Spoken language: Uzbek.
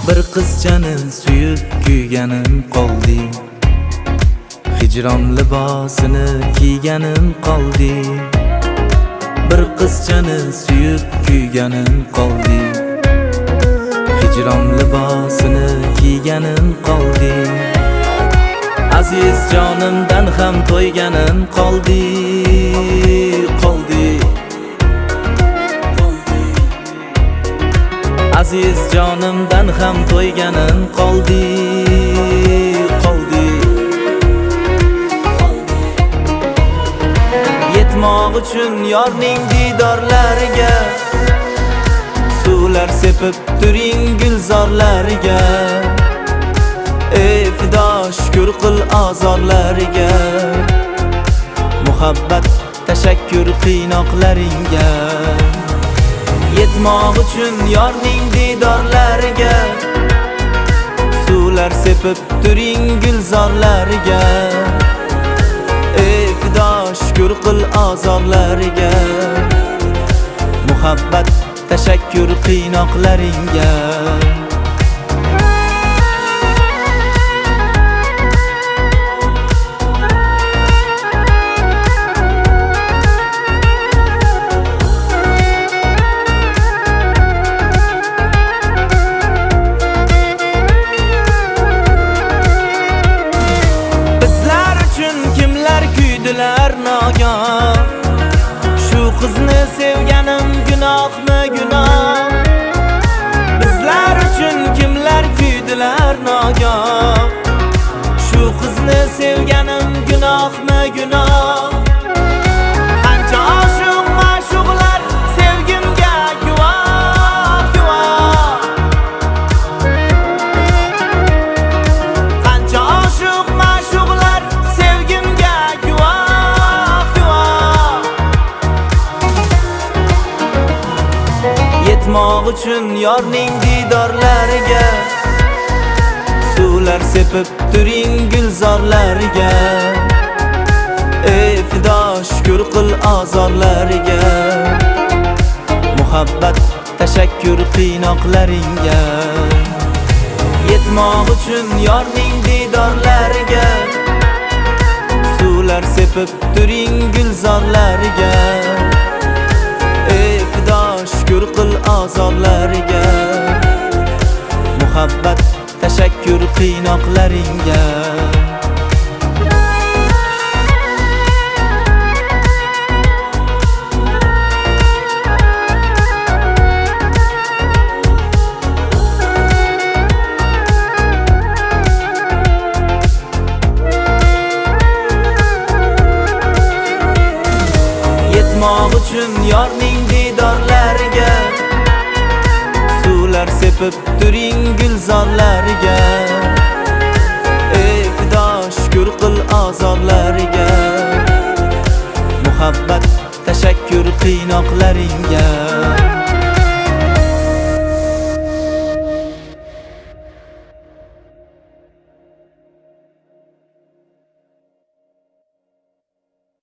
Bir qizchani suyib kuyganim qoldi, hijron libosini kiyganim qoldi. Bir qizchani suyib kuyganim qoldi, hijron libosini kiyganim qoldi. Aziz jonimdan ham to'yganim qoldi, qoldi. Aziz jonimdan ham to'yganim qoldi, qoldi. Yetmoq uchun yorning didorlariga suvlar sepib turing gulzorlariga. Ey fido shukr qil azorlariga, muhabbat tashakkur qiynoqlaringga. Yetmoq uchun yorning didorlariga suvlar sepib turing gulzorlariga. Ey fido shukr qil azorlariga, muhabbat tashakkur qiynoqlaringga. Nogon shu qizni sevganim gunohmi gunoh. Bizlar uchun kimlar kuydilar nogon, shu qizni sevganim gunohmi gunoh. Qancha oshiq ma'shuqlar sevgimga guvoh, guvoh. Qancha oshiq ma'shuqlar sevgimga yetmoq uchun yorning didorlariga suvlar sepib turing gulzorlariga. Ey fido shukr qil azorlariga, muhabbat tashakkur qiynoqlaringga. Yetmoq uchun yorning didorlariga suvlar sepib turing gulzorlariga. Ey fido shukr qil azorlariga, muhabbat tashakkur qiynoqlaringga. Yetmoq uchun yorning didorlariga suvlar sepib turing gulzorlariga. Ey fido shukr qil azorlariga, muhabbat tashakkur qiynoqlaringga.